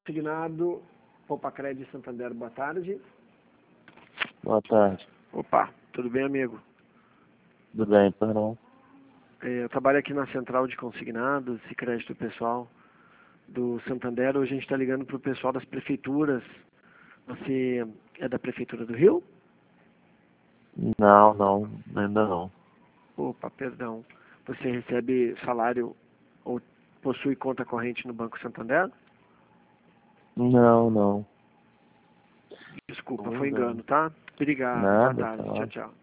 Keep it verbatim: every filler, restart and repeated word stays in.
Consignado, Popacred Santander, boa tarde. Boa tarde. Opa, tudo bem, amigo? Tudo bem, Parão? É, eu trabalho aqui na central de consignados e crédito pessoal do Santander. Hoje a gente está ligando para o pessoal das prefeituras. Você é da Prefeitura do Rio? Não, não, ainda não. Opa, perdão. Você recebe salário ou possui conta corrente no Banco Santander? Não, não. Desculpa, Não foi engano. engano, tá? Obrigado, boa Nada, tarde, tá. tchau, tchau.